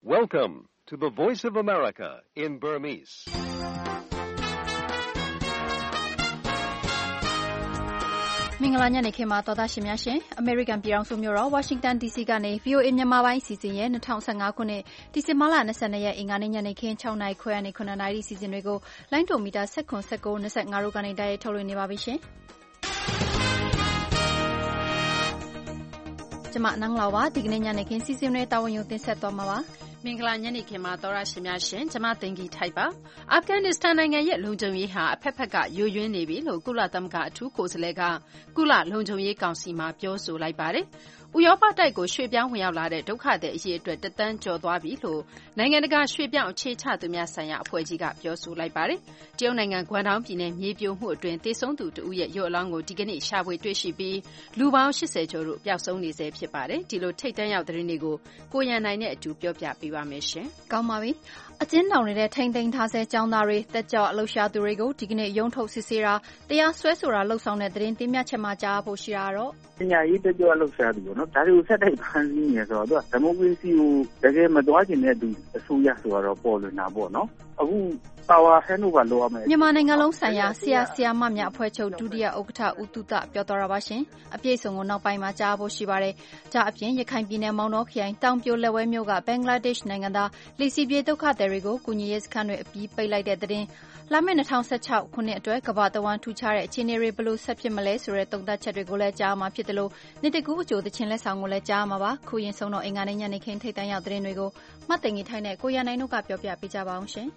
Welcome to the Voice of America in Burmese. ။မင်္ဂလာညနေခင်းပါတော်သားရှင်များရှင်။ American ပြည်ထောင်စုမြို့တော် Washington DC ကနေ VOA မြန်မာပိုင်းအစီအစဉ်ရဲ့2015ခုနှစ်ဒီဇင်ဘာလ22ရက်အင်္ဂါနေ့ညနေခင်း6:00နာရီခွဲကနေ9:00နာရီအစီအစဉ်တွေကိုလိုင်းတိုမီတာ19 19 25တို့ကနေတိုက်ရိုက်ထုတ်လွှင့်နေပါပြီရှင်။ကျွန်မနန်းလောက်ပါဒီကနေ့ညနေခင်းစီစဉ်တွေတာဝန်ယူတင်ဆက်သွားမှာပါမင်္ဂလာညနေခင်းမှာတော်ရရှိများရှင်ကျွန်မတင်ကြီးထိုက်ပါအာဖဂန်နစ္စတန်နိုင်ငံရဲ့လုံခြုံရေးဟာအဖက်ဖက်ကယိုယွင်းနေပြီလို့ကုလသမဂ္ဂအထူးကိုယ်စားလှယ်ကကုလလုံခြုံရေးကောင်စီမှာပြောဆိုလိုက်ပါတယ်ဥရောပတိုက်ကိုရွှေ့ပြောင်းဝင်ရောက်လာတဲ့ဒုက္ခသည်အရေးအတွက်တသန်းကျော်သွားပြီလို့နိုင်ငံတကာရွှေ့ပြောင်းအခြေချသူများဆိုင်ရာအဖွဲ့ကြီးကပြောဆိုလိုက်ပါတယ်။တရုတ်နိုင်ငံဂွမ်ဒေါင်းပြည်နယ်မြေပြိုမှုအတွင်းသေဆုံးသူတဦးရဲ့ရုပ်အလောင်းကိုဒီကနေ့ရှာဖွေတွေ့ရှိပြီးလူပေါင်း80ကျော်တို့ပျောက်ဆုံးနေဆဲဖြစ်ပါတယ်။ဒီလိုထိတ်တန့်ရောက်သတင်းတွေကိုကိုရန်နိုင်နဲ့အတူပြောပြပေးပါမယ်ရှင်။ကောင်းပါပြီ။အကျဉ်းထောင်နေတဲ့ထိန်းသိမ်းထားဆဲကျောင်းသားတွေတက်ကြွအလှူရှာသူတွေကိုဒီကနေ့ရုံးထုတ်စစ်ဆေးတာတရားစွဲဆိုတာလှုပ်ဆောင်တဲ့သတင်းတင်ပြချက်မှာကြားဖို့ရှိတာတော့ပညာရေးတက်ကြွလှုပ်ရှားသူပေါ့နော်ဒါတွေကိုဆက်တိုက်ဖမ်းဆီးနေဆိုတော့ဒီမိုကရေစီကိုတကယ်မသွားကျင်တဲ့သူအစိုးရဆိုတော့ပေါ်လွင်တာပေါ့နော်အခုpower handover လုပ်ရမယ်မြန်မာနိုင်ငံလုံးဆိုင်ရာဆရာဆရာမများအဖွဲ့ချုပ်ဒုတိယဥက္ကဋ္ဌဦးတုဒပြောသွားတာပါရှင်အပြည့်စုံကိုနောက်ပိုင်းမှာကြားဖို့ရှိပါတယ်။ကြားအပြင်ရခိုင်ပြည်နယ်မောင်နှောခရိုင်တောင်ပြိုလက်ဝဲမြို့ကဘင်္ဂလားဒေ့ရှ်နိုင်ငံသားလီစီပြေဒုက္ခသည်တွေကိုကုညီရေးစခန်းတွေအပြီးပိတ်လိုက်တဲ့တဲ့လာမယ့်2016ခုနှစ်အတွက်ကမ္ဘာတဝန်းထူခြားတဲ့အခြေအနေတွေဘယ်လိုဆက်ဖြစ်မလဲဆိုတဲ့သုံးသပ်ချက်တွေကိုလည်းကြားမှာဖြစ်တယ်လို့နေ့တကူအကျိုးသချင်းလက်ဆောင်ကိုလည်းကြားမှာပါခုရင်ဆုံးတော့အင်္ဂါနေ့ညနေခင်းထိတ်တန့်ရောက်သတင်းတွေကိုမှတ်တင်ကြီးထိုင်းနဲ့ကိုရန်နိုင်တို့ကပြောပြပေးကြပါအောင်ရှင်။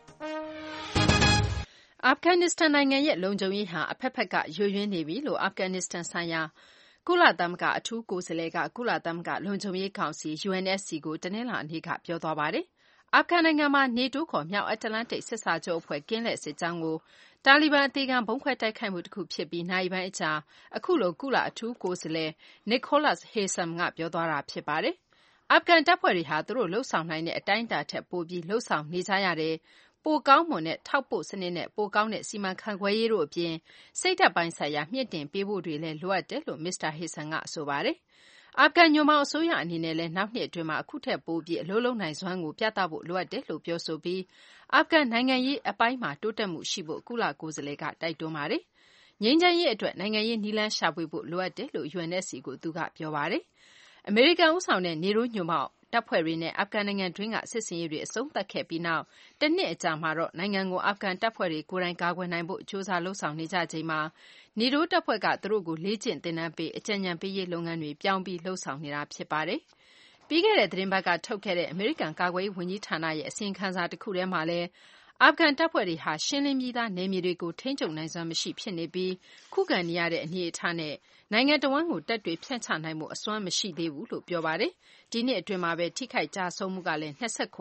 အာဖဂန်နစ္စတန်နိုင်ငံရဲ့လုံခြုံရေးဟာအဖက်ဖက်ကယိုယွင်းနေပြီလို့အာဖဂန်နစ္စတန်ဆိုင်ရာကုလသမဂ္ဂအထူးကိုယ်စားလှယ်ကကုလသမဂ္ဂလုံခြုံရေးကောင်စီ UNSC ကိုတနင်္လာနေ့ကပြောသွားပါတယ်။အာဖဂန်နိုင်ငံမှာနေတိုးခေါ်မြောက်အတ္တလန္တိတ်စစ်စာချုပ်အဖွဲ့ကင်းလှည့်စစ်ကြောင်းကိုတာလီဘန်အသေးခံဗုံးခွဲတိုက်ခိုက်မှုတစ်ခုဖြစ်ပြီးနိုင်ပိုင်းအကြာအခုလိုကုလအထူးကိုယ်စားလှယ် Nicholas Haysom ကပြောသွားတာဖြစ်ပါတယ်။အာဖဂန်တပ်ဖွဲ့တွေဟာသူတို့လှုပ်ဆောင်နိုင်တဲ့အတိုင်းအတာထက်ပိုပြီးလှုပ်ဆောင်နေကြရတယ်။ပိုကောင်းမွန်တဲ့ထောက်ပို့စနစ်နဲ့ပိုကောင်းတဲ့စီမံခန့်ခွဲရေးတို့အပြင်စိတ်ဓာတ်ပိုင်းဆိုင်ရာမြင့်တင်ပေးဖို့တွေလည်းလိုအပ်တယ်လို့မစ္စတာဟေဆန်ကဆိုပါတယ်။အာဖဂန်ညွန့်ပေါင်းအစိုးရအနေနဲ့လည်းနောက်နှစ်အတွင်းမှာအခုထက်ပိုပြီးအလုပ်လုပ်နိုင်စွမ်းကိုပြသဖို့လိုအပ်တယ်လို့ပြောဆိုပြီးအာဖဂန်နိုင်ငံရေးအပိုင်းမှာတိုးတက်မှုရှိဖို့ကုလကိုယ်စားလှယ်ကတိုက်တွန်းပါတယ်။ငြိမ်းချမ်းရေးအတွက်နိုင်ငံရေးနည်းလမ်းရှာဖွေဖို့လိုအပ်တယ်လို့ UNSC ကိုသူကပြောပါတယ်။အမေရိကန်ဦးဆောင်တဲ့နေတိုးညွန့်ပေါင်းတပ်ဖွဲ့တွေနဲ့အာဖဂန်နိုင်ငံတွင်းကစစ်ဆင်ရေးတွေအဆုံးသတ်ခဲ့ပြီးနောက်တနှစ်အကြာမှာတော့နိုင်ငံကိုအာဖဂန်တပ်ဖွဲ့တွေကိုယ်တိုင်ကာကွယ်နိုင်ဖို့ကြိုးစားလှုပ်ဆောင်နေကြချိန်မှာနေတိုးတပ်ဖွဲ့ကသူတို့ကိုလေ့ကျင့်သင်တန်းပေးအကြံဉာဏ်ပေးရေးလုပ်ငန်းတွေပြောင်းပြီးလှုပ်ဆောင်နေတာဖြစ်ပါတယ်။ပြီးခဲ့တဲ့သတင်းပတ်ကထုတ်ခဲ့တဲ့အမေရိကန်ကာကွယ်ရေးဝန်ကြီးဌာနရဲ့အစီရင်ခံစာတစ်ခုထဲမှာလည်းအာဖဂန်တပ်ဖွဲ့တွေဟာရှင်းလင်းပြီးသားနယ်မြေတွေကိုထိန်းချုပ်နိုင်စွမ်းမရှိဖြစ်နေပြီးခုခံနေရတဲ့အနေအထားနဲ့နိုင်ငံတော်ဝန်ကိုတပ်တွေဖြန့်ချနိုင်မှုအစွမ်းမရှိသေးဘူးလို့ပြောပါတယ်။ဒီနှစ်အတွင်းမှာပဲထိခိုက်ကြဆုံးမှုကလည်း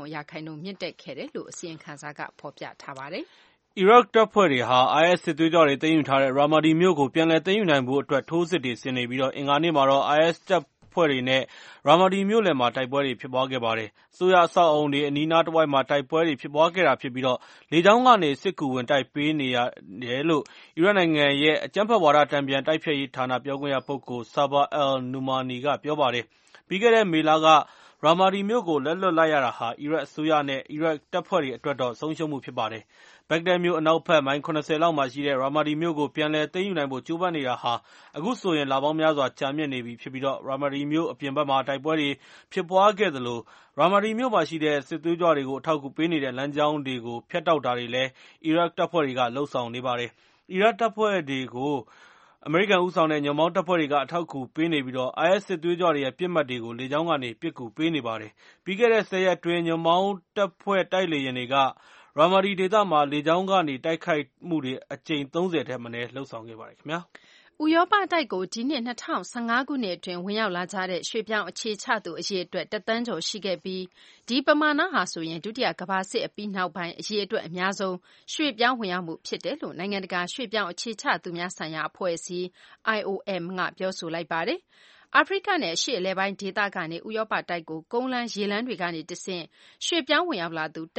29%မြင့်တက်ခဲ့တယ်လို့အစီရင်ခံစာကဖော်ပြထားပါတယ်။အီရတ်တပ်ဖွဲ့တွေဟာ IS စစ်သွေးကြွတွေသိမ်းယူထားတဲ့ရာမာဒီမြို့ကိုပြန်လည်သိမ်းယူနိုင်ဖို့အတွက်ထိုးစစ်တွေဆင်နေပြီးအင်္ဂါနေ့မှာတော့ IS တပ်ဖွဲ့တွေနဲ့ရာမာဒီမြို့လယ်မှာတိုက်ပွဲတွေဖြစ်ပွားခဲ့ပါတယ်။အစိုးရအဆောက်အအုံတွေအနီးနားတစ်ဝိုက်မှာတိုက်ပွဲတွေဖြစ်ပွားခဲ့တာဖြစ်ပြီးလေကြောင်းကနေစစ်ကူဝင်တိုက်ပေးနေရတယ်လို့အီရတ်နိုင်ငံရဲ့အကြမ်းဖက်ဝါဒတန်ပြန်တိုက်ဖျက်ရေးဌာနပြောခွင့်ရပုဂ္ဂိုလ် Saber al-Numani ကပြောပါတယ်။ပြီးခဲ့တဲ့မေလကရာမာဒီမြို့ကိုလက်လွှတ်လိုက်ရတာဟာအီရတ်အစိုးရနဲ့အီရတ်တပ်ဖွဲ့တွေအတွက်တော့ဆုံးရှုံးမှုဖြစ်ပါတယ်။ဘဂ္ဂဒက်မြို့အနောက်ဘက်မိုင်70လောက်မှာရှိတဲ့ရာမာဒီမြို့ကိုပြန်လည်သိမ်းယူနိုင်ဖို့ကြိုးပမ်းနေတာဟာအခုဆိုရင်လပေါင်းများစွာကြာမြင့်နေပြီဖြစ်ပြီးရာမာဒီမြို့အပြင်ဘက်မှာတိုက်ပွဲတွေဖြစ်ပွားခဲ့သလိုရာမာဒီမြို့မှာရှိတဲ့စစ်သွေးကြွတွေကိုအထောက်အကူပေးနေတဲ့လမ်းကြောင်းတွေကိုဖျက်တောက်တာတွေလည်းအီရတ်တပ်ဖွဲ့တွေကလှုပ်ဆောင်နေပါတယ်။အီရတ်တပ်ဖွဲ့တွေကိုအမေရိကန်ဦးဆောင်တဲ့ညွန့်ပေါင်းတပ်ဖွဲ့တွေကအထောက်အကူပေးနေပြီးIS စစ်သွေးကြွတွေရဲ့ပစ်မှတ်တွေကိုလေကြောင်းကနေပစ်ကူပေးနေပါတယ်။ပြီးခဲ့တဲ့10ရက်အတွင်းညွန့်ပေါင်းတပ်ဖွဲ့တိုက်လေယာဉ်တွေကရာမာဒီဒေသမှာလေကြောင်းကနေတိုက်ခိုက်မှုတွေအကြိမ်30ထက်မနည်းလှုပ်ဆောင်ခဲ့ပါတယ်ခင်ဗျာ။ဥရောပတိုက်ကိုဒီနှစ်2015ခုနှစ်အတွင်းဝင်ရောက်လာကြတဲ့ရွှေ့ပြောင်းအခြေချသူအရေအတွက်တသန်းကျော်ရှိခဲ့ပြီးဒီပမာဏဟာဆိုရင်ဒုတိယကမ္ဘာစစ်အပြီးနောက်ပိုင်းအရေအတွက်အများဆုံးရွှေ့ပြောင်းဝင်ရောက်မှုဖြစ်တယ်လို့နိုင်ငံတကာရွှေ့ပြောင်းအခြေချသူများဆိုင်ရာအဖွဲ့အစည်း IOM ကပြောဆိုလိုက်ပါတယ်။အာဖရိကနဲ့အရှေ့အလယ်ပိုင်းဒေသကနေဥရောပတိုက်ကိုကုန်းလမ်းရေလမ်းတွေကနေတဆင့်ရွှေ့ပြောင်းဝင်ရောက်လာသူ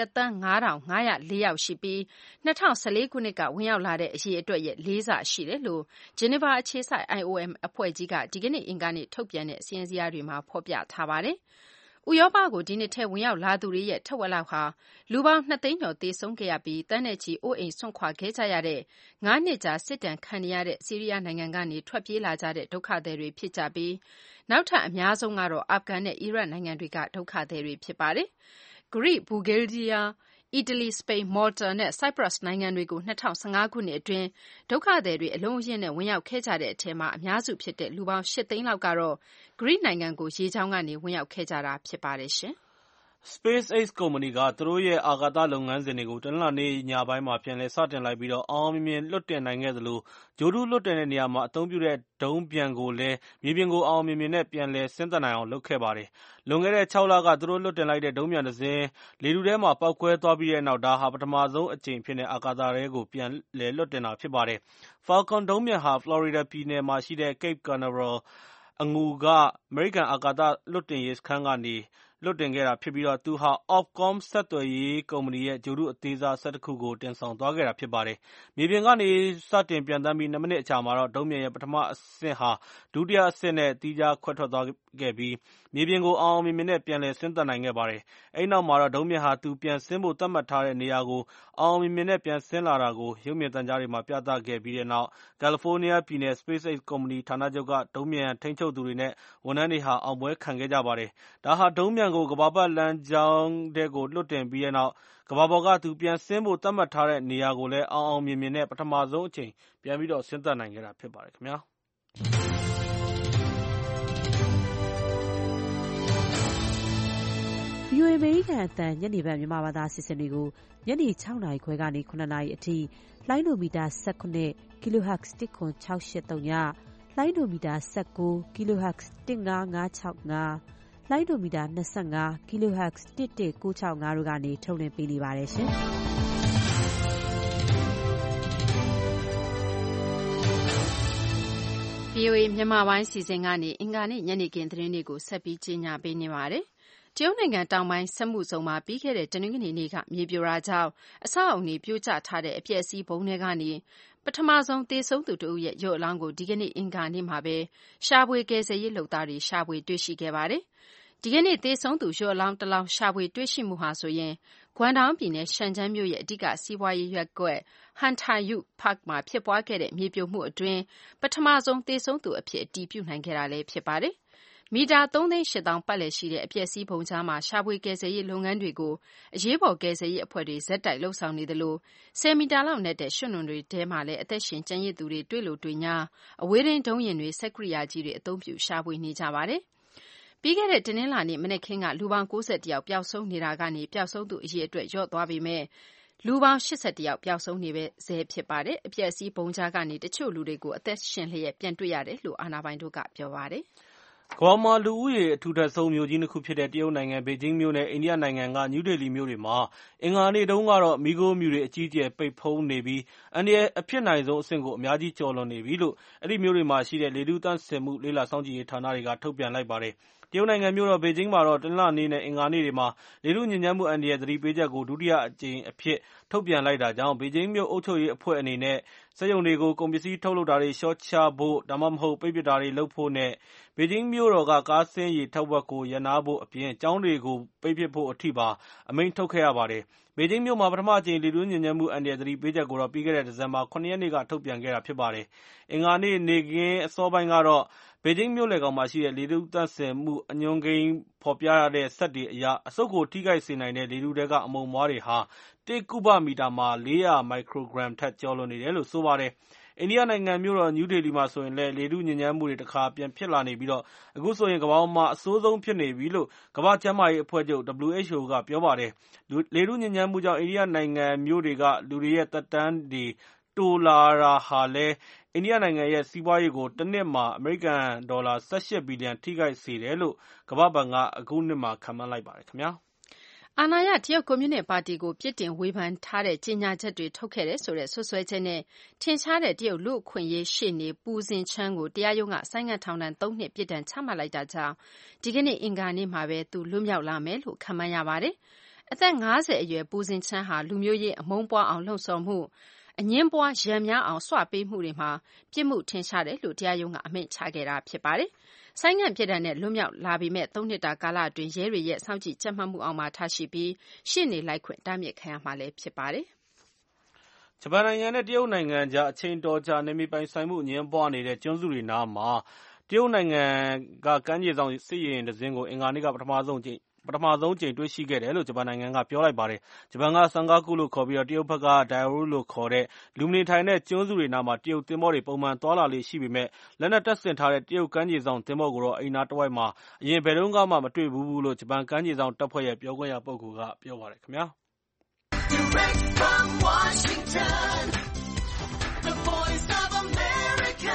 1,504 ယောက်ရှိပြီး2014ခုနှစ်ကဝင်ရောက်လာတဲ့အရေအတွက်ရဲ့4ဆရှိတယ်လို့ဂျနီဗာအခြေစိုက် IOM အဖွဲ့ကြီးကဒီကနေ့အင်္ဂါနေ့ထုတ်ပြန်တဲ့အစီရင်ခံစာတွေမှာဖော်ပြထားပါတယ်။ဥရောပကိုဒီနှစ်ထဲဝင်ရောက်လာသူတွေရဲ့ထက်ဝက်လောက်ဟာလူပေါင်း2 သိန်းကျော်သေဆုံးခဲ့ရပြီးတန်းနဲ့ချီအိုးအိမ်စွန့်ခွာခဲ့ကြရတဲ့9 နှစ်ကြာစစ်ဒဏ်ခံနေရတဲ့ဆီးရီးယားနိုင်ငံကနေထွက်ပြေးလာကြတဲ့ဒုက္ခသည်တွေဖြစ်ကြပြီးနောက်ထပ်အများဆုံးကတော့အာဖဂန်နဲ့အီရတ်နိုင်ငံတွေကဒုက္ခသည်တွေဖြစ်ပါတယ်။ ဂရိ၊ဘူဂေးရီးယား၊အီတလီ၊စပိန်၊မော်တာနဲ့ဆိုက်ပရပ်စ်နိုင်ငံတွေကို2015ခုနှစ်အတွင်းဒုက္ခသည်တွေအလုံးအရင်းနဲ့ဝင်ရောက်ခဲ့ကြတဲ့အထဲမှာအများစုဖြစ်တဲ့လူပေါင်း8 သိန်းလောက်ကတော့ဂရိနိုင်ငံကိုရေကြောင်းကနေဝင်ရောက်ခဲ့ကြတာဖြစ်ပါတယ်။ SpaceX ကုမ္ပဏီကသူတို့ရဲ့အာကာသလုပ်ငန်းစဉ်တွေကိုတနင်္လာနေ့ညပိုင်းမှာပြန်လည်စတင်လိုက်ပြီးအောင်အောင်မြင်မြင်လွှတ်တင်နိုင်ခဲ့သလိုဂြိုဟ်တုလွှတ်တင်တဲ့နေရာမှာအသုံးပြုတဲ့ဒုံးပျံကိုလည်းမြေပြင်ကိုအောင်အောင်မြင်မြင်နဲ့ပြန်လည်ဆင်းသက်နိုင်အောင်လုပ်ခဲ့ပါတယ်။လွန်ခဲ့တဲ့6 လကသူတို့လွှတ်တင်လိုက်တဲ့ဒုံးပျံတစ်စင်းလေထုထဲမှာပေါက်ကွဲသွားပြီးတဲ့နောက်ဒါဟာပထမဆုံးအကြိမ်အဖြစ်နဲ့အာကာသထဲကိုပြန်လည်လွှတ်တင်တာဖြစ်ပါတယ်။ Falcon ဒုံးပျံဟာဖလော်ရီဒါပြည်နယ်မှာရှိတဲ့ Cape Canaveral အငူကအမေရိကန်အာကာသလွှတ်တင်ရေးစခန်းကနေလွှတ်တင်ခဲ့တာဖြစ်ပြီးသူဟာ Ofcom ဆက်သွယ်ရေးကုမ္ပဏီရဲ့ဂြိုဟ်တုအသေးစား11ခုကိုတင်ဆောင်သွားခဲ့တာဖြစ်ပါတယ်။မြေပြင်ကနေစတင်ပျံသန်းပြီး2 မိနစ်အကြာမှာဒုံးပျံရဲ့ပထမအဆင့်ဟာဒုတိယအဆင့်နဲ့သီးခြားခွဲထွက်သွားခဲ့ပြီးမြေပြင်ကိုအောင်အောင်မြင်မြင်နဲ့ပြန်လည်ဆင်းသက်နိုင်ခဲ့ပါတယ်။အဲဒီနောက်မှာဒုံးပျံဟာသူပြန်ဆင်းဖို့သတ်မှတ်ထားတဲ့နေရာကိုအောင်အောင်မြင်မြင်နဲ့ပြန်ဆင်းလာတာကိုရုပ်မြင်သံကြားတွေမှာပြသခဲ့ပြီးတဲ့နောက်ကယ်လီဖိုးနီးယားပြည်နယ် SpaceX ကုမ္ပဏီဌာနချုပ်ကဒုံးပျံထိန်းချုပ်သူတွေနဲ့ဝန်ထမ်းတွေဟာအောင်ပွဲခံခဲ့ကြပါတယ်။ဒါဟာဒုံးပျံကိုကမ္ဘာပတ်လမ်းကြောင်းထဲကိုလွှတ်တင်ပြီးတဲ့နောက်ကမ္ဘာပေါ်ကသူပြန်ဆင်းဖို့သတ်မှတ်ထားတဲ့နေရာကိုလည်းအောင်အောင်မြင်မြင်နဲ့ပထမဆုံးအကြိမ်ပြန်ပြီးဆင်းသက်နိုင်ခဲ့တာဖြစ်ပါတယ်ခင်ဗျာ။ VOA အမေရိကန်အသံညနေဘက်မြန်မာဘာသာအစီအစဉ်တွေကိုညနေ6 နာရီခွဲကနေ9 နာရီအထိလိုင်းဒိုမီတာ19 kHz 10683ညလိုင်းဒိုမီတာ19 kHz 15565လိုင်းဒိုမီတာ25 kHz 11965တို့ကနေထုတ်လွှင့်ပေးနေပါတယ်ရှင်။ VOA မြန်မာပိုင်းစီစဉ်ကနေအင်္ဂါနေ့ညနေခင်းသတင်းတွေကိုဆက်ပြီးကြီးညာပေးနေပါတယ်။တရုတ်နိုင်ငံတောင်ပိုင်းစက်မှုဇုံမှာပြီးခဲ့တဲ့တနင်္ဂနွေနေ့ကမြေပြိုတာကြောင့်အဆောက်အအုံတွေပြိုကျထားတဲ့အပျက်အစီးပုံထဲကနေပထမဆုံးသေဆုံးသူတဦးရဲ့ရုပ်အလောင်းကိုဒီကနေ့အင်္ဂါနေ့မှာပဲရှာဖွေကယ်ဆယ်ရေးလုပ်သားတွေရှာဖွေတွေ့ရှိခဲ့ပါတယ်။ဒီကနေ့သေဆုံးသူရုပ်အလောင်းတစ်လောင်းရှာဖွေတွေ့ရှိမှုဟာဆိုရင်ဂွမ်ဒေါင်းပြည်နယ်ရှန်ကျန်းမြို့ရဲ့အဓိကစီးပွားရေးရပ်ကွက်ဟန်ထိုင်ယုဖာ့မှာဖြစ်ပွားခဲ့တဲ့မြေပြိုမှုအတွင်းပထမဆုံးသေဆုံးသူအဖြစ်အတည်ပြုနိုင်ခဲ့တာလည်းဖြစ်ပါတယ်။မီတာ3,800,000ပတ်လည်ရှိတဲ့အပျက်အစီးပုံကြားမှာရှာဖွေကယ်ဆယ်ရေးလုပ်ငန်းတွေကိုအရေးပေါ်ကယ်ဆယ်ရေးအဖွဲ့တွေဇက်တိုက်လှုပ်ဆောင်နေသလို10 မီတာလောက်နက်တဲ့ရွှံ့နွံတွေထဲမှာလည်းအသက်ရှင်ကျန်ရစ်သူတွေတွေ့လို့တွေ့ညာအဝေးထိန်းဒုံးယာဉ်တွေစက်ကိရိယာကြီးတွေအသုံးပြုရှာဖွေနေကြပါတယ်။ပြီးခဲ့တဲ့တနင်္လာနေ့မနက်ခင်းကလူပေါင်း91ယောက်ပျောက်ဆုံးနေတာကနေပျောက်ဆုံးသူအရေအတွက်လျော့သွားပေမဲ့လူပေါင်း81ယောက်ပျောက်ဆုံးနေဆဲဖြစ်ပါတယ်။အပျက်အစီးပုံကြားကနေတချို့လူတွေကိုအသက်ရှင်လျက်ပြန်တွေ့ရတယ်လို့အာဏာပိုင်တို့ကပြောပါတယ်။ကမ္ဘာမှာလူဦးရေအထူထပ်ဆုံးမြို့ကြီး2ခုဖြစ်တဲ့တရုတ်နိုင်ငံဘေဂျင်းမြို့နဲ့အိန္ဒိယနိုင်ငံကနယူးဒေလီမြို့တွေမှာအင်္ဂါနေ့တုန်းကတော့မီးခိုးမြူတွေအကြီးအကျယ်ပိတ်ဖုံးနေပြီးအန္တရာယ်အဖြစ်နိုင်ဆုံးအဆင့်ကိုအများကြီးကျော်လွန်နေပြီလို့အဲဒီမြို့တွေမှာရှိတဲ့လေထုသန့်စင်မှုလေ့လာစောင့်ကြည့်ရေးဌာနတွေကထုတ်ပြန်လိုက်ပါတယ်။တရုတ်နိုင်ငံမြို့တော်ဘေဂျင်းမှာတော့တနင်္လာနေ့နဲ့အင်္ဂါနေ့တွေမှာလေထုညစ်ညမ်းမှုအန္တရာယ်သတိပေးချက်ကိုဒုတိယအကြိမ်အဖြစ်ထုတ်ပြန်လိုက်တာကြောင့်ဘေဂျင်းမြို့အုပ်ချုပ်ရေးအဖွဲ့အနေနဲ့စက်ရုံတွေကိုကုန်ပစ္စည်းထုတ်လုပ်တာတွေလျှော့ချဖို့ဒါမှမဟုတ်ပိတ်ပစ်တာတွေလုပ်ဖို့နဲ့ဘေဂျင်းမြို့တော်ကကားဆင်းရေထက်ဝက်ကိုရပ်နားဖို့အပြင်ကျောင်းတွေကိုပိတ်ပစ်ဖို့အထိပါအမိန့်ထုတ်ခဲ့ရပါတယ်။ဘေဂျင်းမြို့မှာပထမအကြိမ်လေထုညစ်ညမ်းမှုအန္တရာယ်သတိပေးချက်ကိုတော့ပြီးခဲ့တဲ့ဒီဇင်ဘာ9 ရက်နေ့ကထုတ်ပြန်ခဲ့တာဖြစ်ပါတယ်။အင်္ဂါနေ့နေ့ခင်းအစောပိုင်းကတော့ဘေဂျင်းမြို့လယ်ကောင်မှာရှိတဲ့လေထုသန့်စင်မှုအညွှန်းကိန်းဖော်ပြတဲ့စက်တွေအရအဆုတ်ကိုထိခိုက်စေနိုင်တဲ့လေထုထဲကအမှုန်အမွှားတွေဟာ1 ကုဗမီတာမှာ400 မိုက်ခရိုဂရမ်ထက်ကျော်လွန်နေတယ်လို့ဆိုပါတယ်။အိန္ဒိယနိုင်ငံမြို့တော်နယူးဒေလီမှာဆိုရင်လည်းလေထုညစ်ညမ်းမှုတွေတခါပြန်ဖြစ်လာနေပြီးအခုဆိုရင်ကမ္ဘာပေါ်မှာအဆိုးဆုံးဖြစ်နေပြီလို့ကမ္ဘာ့ကျန်းမာရေးအဖွဲ့ချုပ် WHO ကပြောပါတယ်။လေထုညစ်ညမ်းမှုကြောင့်အိန္ဒိယနိုင်ငံမြို့တွေကလူတွေရဲ့သက်တမ်းတွေတိုလာတာဟာလည်းအိန္ဒိယနိုင်ငံရဲ့စီးပွားရေးကိုတနှစ်မှာအမေရိကန်ဒေါ်လာ18 ဘီလီယံထိခိုက်စေတယ်လို့ကမ္ဘာ့ဘဏ်ကအခုနှစ်မှာခန့်မှန်းလိုက်ပါတယ်ခင်ဗျာ။အာဏာရတရုတ်ကွန်မြူနစ်ပါတီကိုပြစ်တင်ဝေဖန်ထားတဲ့ကြေညာချက်တွေထုတ်ခဲ့တယ်ဆိုတဲ့စွပ်စွဲချက်နဲ့ထင်ရှားတဲ့တရုတ်လူ့အခွင့်အရေးရှေ့နေပူဇင်ချန်းကိုတရားရုံးကဆိုင်းငံ့ထောင်ဒဏ်3 နှစ်ပြစ်ဒဏ်ချမှတ်လိုက်တာကြောင့်ဒီကနေ့အင်္ဂါနေ့မှာပဲသူလွတ်မြောက်လာမယ်လို့ခန့်မှန်းရပါတယ်။အသက်50အရွယ်ပူဇင်ချန်းဟာလူမျိုးရေးအမုန်းပွားအောင်လှုံ့ဆော်မှုအငင်းပွားရန်များအောင်ဆွပေးမှုတွေမှာပြစ်မှုထင်ရှားတယ်လို့တရားရုံးကအမိန့်ချခဲ့တာဖြစ်ပါတယ်။ဆိုင်းငံ့ပြစ်ဒဏ်နဲ့လွတ်မြောက်လာပေမဲ့3 နှစ်တာကာလအတွင်းရဲတွေရဲ့စောင့်ကြည့်ကြပ်မတ်မှုအောက်မှာထားရှိပြီးရှေ့နေလိုက်ခွင့်တားမြစ်ခံရမှာလည်းဖြစ်ပါတယ်ဂျပန်နိုင်ငံနဲ့တရုတ်နိုင်ငံကြားအချိန်တော်ကြာနယ်မြေပိုင်ဆိုင်မှုအငြင်းပွားနေတဲ့ကျွန်းစုတွေနားမှာတရုတ်နိုင်ငံကကမ်းခြေစောင့်စစ်ရေယာဉ်တစ်စင်းကိုအင်္ဂါနေ့ကပထမဆုံးကြိမ်တွေ့ရှိခဲ့တယ်လို့ဂျပန်နိုင်ငံကပြောလိုက်ပါတယ်။ဂျပန်ကဆန်ကားကူလို့ခေါ်ပြီးတရုတ်ဘက်ကဒိုင်ရိုလို့ခေါ်တဲ့လူမနေထိုင်တဲ့ကျွန်းစုတွေနားမှာတရုတ်သင်္ဘောတွေပုံမှန်သွားလာလေ့ရှိပေမဲ့လက်နက်တပ်ဆင်ထားတဲ့တရုတ်ကမ်းခြေစောင့်သင်္ဘောကိုတော့အဲဒီနားတဝိုက်မှာအရင်ဘယ်တုန်းကမှမတွေ့ဘူးလို့ဂျပန်ကမ်းခြေစောင့်တပ်ဖွဲ့ရဲ့ပြောခွင့်ရပုဂ္ဂိုလ်ကပြောပါတယ်ခင်ဗျာ။ Direct from Washington, the voice of America,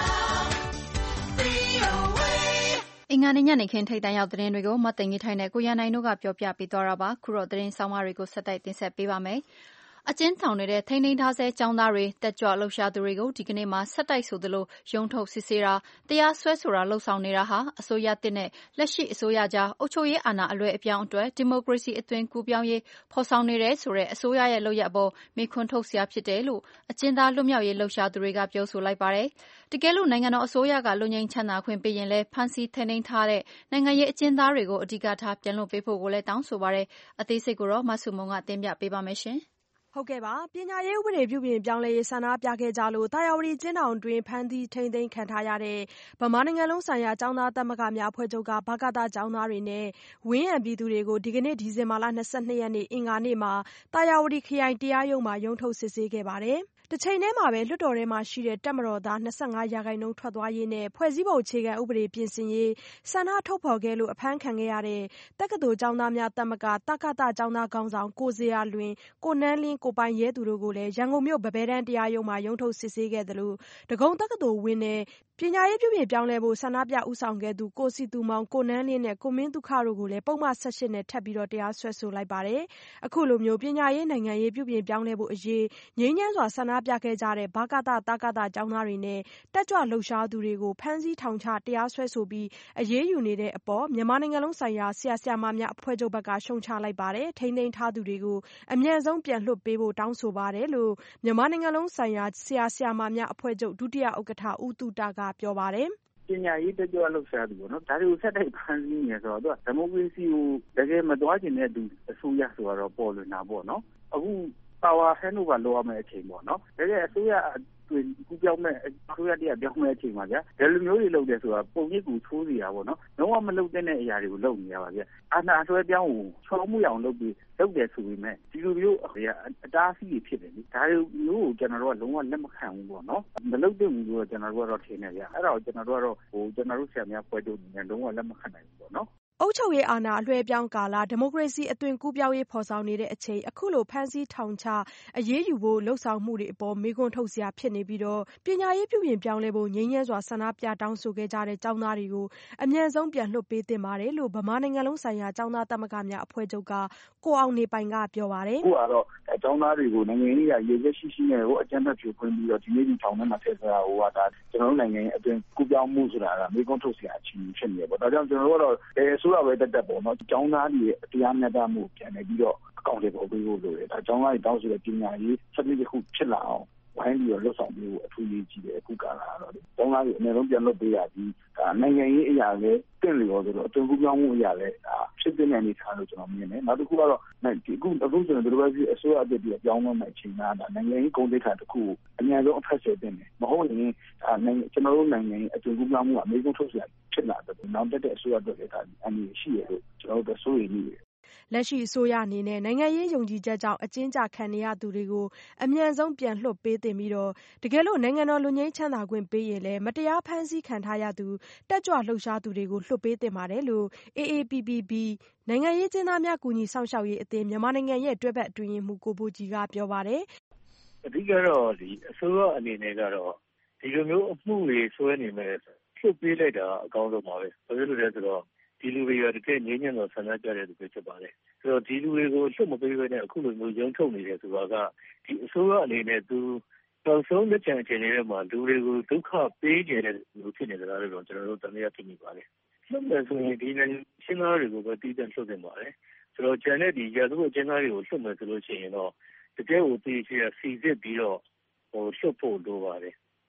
VOA အင်္ဂါနေ့ညနေခင်းထိပ်တန်းရောက်သတင်းတွေကိုမသိင်္ဂီထိုင်နဲ့ကိုရန်နိုင်တို့ကပြောပြပေးသွားတာပါခုတော့သတင်းဆောင်မတွေကိုဆက်တိုက်တင်ဆက်ပေးပါမယ်အကျဉ်းထောင်နေတဲ့ထိန်းသိမ်းထားဆဲကျောင်းသားတွေတက်ကြွလှုပ်ရှားသူတွေကိုဒီကနေ့မှဆက်တိုက်ဆိုသလိုရုံးထုတ်စစ်ဆေးတာတရားစွဲဆိုတာလှုပ်ဆောင်နေတာဟာအစိုးရတစ်နဲ့လက်ရှိအစိုးရကြားအုပ်ချုပ်ရေးအာဏာအလွဲအပြောင်းအတွက်ဒီမိုကရေစီအသွင်ကူးပြောင်းရေးဖော်ဆောင်နေတယ်ဆိုတဲ့အစိုးရရဲ့လုပ်ရပ်အပေါ်မေးခွန်းထုတ်စရာဖြစ်တယ်လို့အကျဉ်းသားလွတ်မြောက်ရေးလှုပ်ရှားသူတွေကပြောဆိုလိုက်ပါတယ်တကယ်လို့နိုင်ငံတော်အစိုးရကလွတ်ငြိမ်းချမ်းသာခွင့်ပေးရင်လည်းဖမ်းဆီးထိန်းသိမ်းထားတဲ့နိုင်ငံရေးအကျဉ်းသားတွေကိုအဓိကထားပြန်လွှတ်ပေးဖို့ကိုလည်းတောင်းဆိုပါတယ်အသေးစိတ်ကိုတော့မဆုမွန်ကတင်ပြပေးပါမယ်ရှင်ဟုတ်ကဲ့ပါပညာရေးဥပဒေပြုပြင်ပြောင်းလဲရေးဆန္ဒပြခဲ့ကြလို့တာယာဝတီကျင်းတောင်တွင်ဖမ်းဆီးထိန်းသိမ်းခံထားရတဲ့ဗမာနိုင်ငံလုံးဆိုင်ရာကျောင်းသားသမဂ္ဂများအဖွဲ့ချုပ်ကဗကသကျောင်းသားတွေနဲ့ဝင်းရံပြည်သူတွေကိုဒီကနေ့ဒီဇင်ဘာလ22ရက်နေ့အင်္ဂါနေ့မှာတာယာဝတီခရိုင်တရားရုံးမှာရုံးထုတ်စစ်ဆေးခဲ့ပါတယ်တစ်ချိန်တည်းမှာပဲလွှတ်တော်ထဲမှာရှိတဲ့တပ်မတော်သား25%ထွက်သွားရေးနဲ့ဖွဲ့စည်းပုံအခြေခံဥပဒေပြင်ဆင်ရေးဆန္ဒထုတ်ဖော်ခဲ့လို့အဖမ်းခံခဲ့ရတဲ့တက္ကသိုလ်ကျောင်းသားများသမဂ္ဂတကသကျောင်းသားခေါင်းဆောင်ကိုဇေယျာလွင်ကိုနန်းလင်းကိုပိုင်ရဲသူတို့ကိုလည်းရန်ကုန်မြို့ဗဘဲတန်းတရားရုံးမှာရုံးထုတ်စစ်ဆေးခဲ့သလိုဒဂုံတက္ကသိုလ်ဝင်းနဲ့ပညာရေးပြုပြင်ပြောင်းလဲဖို့ဆန္ဒပြဦးဆောင်ခဲ့သူကိုစီသူမောင်ကိုနန်းလင်းနဲ့ကိုမင်းဒုက္ခတို့ကိုလည်းပုံမှန်18နဲ့ထပ်ပြီးတရားစွဲဆိုလိုက်ပါတယ်အခုလိုမျိုးပညာရေးနိုင်ငံရေးပြုပြင်ပြောင်းလဲဖို့အရေးငြိမ်းချမ်းစွာဆန္ဒပြခဲ့ကြတဲ့ဗကသတကသကျောင်းသားတွေနဲ့တက်ကြွလှုပ်ရှားသူတွေကိုဖမ်းဆီးထောင်ချတရားစွဲဆိုပြီးအရေးယူနေတဲ့အပေါ်မြန်မာနိုင်ငံလုံးဆိုင်ရာဆရာဆရာမများအဖွဲ့ချုပ်ဘက်ကရှုံချလိုက်ပါတယ်ထိန်းသိမ်းထားသူတွေကိုအမြန်ဆုံးပြန်လွှတ်ပေးဖို့တောင်းဆိုပါတယ်လို့မြန်မာနိုင်ငံလုံးဆိုင်ရာဆရာဆရာမများအဖွဲ့ချုပ်ဒုတိယဥက္ကဋ္ဌဦးတုတကပြောပါတယ်ပညာရေးတက်ကြွလှုပ်ရှားသူပေါ့နော်ဒါတွေကိုဆက်တိုက်ဖမ်းဆီးနေဆိုတော့ဒီမိုကရေစီကိုတကယ်မသွားကျင်တဲ့သူအစိုးရဆိုတော့ပေါ်လွင်တာပေါ့နော်အခုpower handover လုပ်ရမယ့်အချိန်ပေါ့နော်တကယ်အစိုးရကူပြောင်းမဲ့အစိုးရတရားပြောင်းမဲ့အချိန်မှာဗျာဒီလိုမျိုးတွေလုပ်တယ်ဆိုတာပုံရိပ်ကိုသိုးစီတာပေါ့နော်လုံးဝမလုပ်တဲ့အရာတွေကိုလုပ်နေရပါဗျာအာဏာဆွဲပြောင်းကိုချောမှုအောင်လုပ်တယ်ဆိုပေမဲ့ဒီလိုမျိုးအတားအဆီးတွေဖြစ်တယ်လေဒါတွေမျိုးကိုကျွန်တော်တို့ကလုံးဝလက်မခံဘူးပေါ့နော်မလုပ်သင့်ဘူးလို့ကျွန်တော်တို့ကတော့ထင်နေကြအဲ့ဒါကိုကျွန်တော်တို့ကတော့ကျွန်တော်တို့ဆရာများဖွဲ့ချုပ်နေလုံးဝလက်မခံနိုင်ဘူးပေါ့နော်အုပ်ချုပ်ရေးအာဏာအလွှဲပြောင်းကာလဒီမိုကရေစီအသွင်ကူးပြောင်းရေးဖော်ဆောင်နေတဲ့အချိန်အခုလိုဖမ်းဆီးထောင်ချအရေးယူဖို့လှုံ့ဆော်မှုတွေအပေါ်မေးခွန်းထုတ်စရာဖြစ်နေပြီးပညာရေးပြုပြင်ပြောင်းလဲဖို့ငြိမ်းချမ်းစွာဆန္ဒပြတောင်းဆိုခဲ့ကြတဲ့ကျောင်းသားတွေကိုအမြန်ဆုံးပြန်လွှတ်ပေးသင့်ပါတယ်လို့ဗမာနိုင်ငံလုံးဆိုင်ရာကျောင်းသားသမဂ္ဂများအဖွဲ့ချုပ်ကကိုအောင်နေပိုင်ကပြောပါတယ်အခုကတော့ကျောင်းသားတွေကိုနိုင်ငံရေးရရေးချက်ရှိနဲ့အကြမ်းဖက်ဖြိုခွင်းပြီးတော့ဒီနေ့ဒီထောင်ထဲမှာထည့်ထားတာဟိုကဒါကျွန်တော်တို့နိုင်ငံရဲ့အတွင်းကူးပြောင်းမှုဆိုတာကမေးခွန်းထုတ်စရာအချင်းဖြစ်နေတယ်ပေါ့ဒါကြောင့်ကျွန်တော်တို့ကတော့ဆိုရပဲတက်ပေါ့နော်ကျောင်းသားတွေတရားမျှတမှုပြန်နေပြီးတော့အကောင့်တွေပေါ်ပေးဖို့လိုတယ်ဒါကျောင်းသားတွေတောင်းဆိုတဲ့ပညာရေးစနစ်တစ်ခုဖြစ်လာအောင်ဝိုင်းပြီးတော့လွတ်ဆောင်ပြီးအထူးရေးကြီးတယ်အခုကာလကတော့ကျောင်းသားတွေအများဆုံးပြန်လွတ်ပေးရပြီးဒါနိုင်ငံရေးအရာလည်းတင့်လျော်ဆိုတော့အသွင်ကူးပြောင်းမှုအရာလည်းဖြစ်တဲ့အနေထားလို့ကျွန်တော်မြင်တယ်နောက်တစ်ခုကတော့အခုကျွန်တော်တို့ပဲအစိုးရအသစ်ပြီးပြောင်းလဲမယ့်အချိန်ကနိုင်ငံရေးကုန်သိက္ခာတစ်ခုအများဆုံးအဖက်ဆယ်တင်တယ်မဟုတ်ရင်ကျွန်တော်တို့နိုင်ငံရေးအသွင်ကူးပြောင်းမှုအမေဆုံးထုတ်ပြန်ဖြစ်လာတယ်နောက်တက်တဲ့အစိုးရအတွက်လည်းဒါအနည်းရှိရလို့ကျွန်တော်တို့စိုးရိမ်နေတယ်လက်ရှိအစိုးရအနေနဲ့နိုင်ငံရေးယုံကြည်ချက်ကြောင့်အကျဉ်းချခံနေရသူတွေကိုအမြန်ဆုံးပြန်လွှတ်ပေးသင့်ပြီးတကယ်လို့နိုင်ငံတော်လူငြိမ်းချမ်းသာခွင့်ပေးရင်လည်းမတရားဖမ်းဆီးခံထားရသူတက်ကြွလှုပ်ရှားသူတွေကိုလွှတ်ပေးသင့်ပါတယ်လို့ AAPPB နိုင်ငံရေးကျဉ်းသားများကူညီစောင့်ရှောက်ရေးအသင်းမြန်မာနိုင်ငံရဲ့တွဲဘက်အတွင်းရေးမှူးကိုဘိုကြီးကပြောပါတယ်အဓိကတော့ဒီအစိုးရအနေနဲ့ကတော့ဒီလိုမျိုးအမှုတွေဆွဲနေမဲ့လွှတ်ပေးလိုက်တာအကောင်းဆုံးပါပဲဘာဖြစ်လို့လဲဆိုတော့ဒီလူတွေကတကယ်ငြိမ်းချမ်းစွာဆန္ဒပြတဲ့သူတွေဖြစ်ပါတယ်ဆိုတော့ဒီလူတွေကိုလွှတ်မပေးဘဲနဲ့အခုလိုမျိုးရုံးထုတ်နေတယ်ဆိုတာကဒီအစိုးရအနေနဲ့သူနောက်ဆုံးလက်ချံအခြေအနေတွေမှာလူတွေကိုဒုက္ခပေးကြတဲ့လူဖြစ်နေကြတာလို့ကျွန်တော်တို့တမရဖြစ်နေပါတယ်လွှတ်မယ်ဆိုရင်ဒီနိုင်ငံရှင်းသားတွေကိုပဲတည်တံ့လွှတ်နေပါတယ်ဆိုတော့ကျန်တဲ့ဒီရာဇဝတ်ကျင်းသားတွေကိုလွှတ်မယ်ဆိုလို့ရှိရင်တော့တကယ်ကိုတည်ချရာစီစစ်ပြီးတော့လွှတ်ဖို့လိုပါတယ်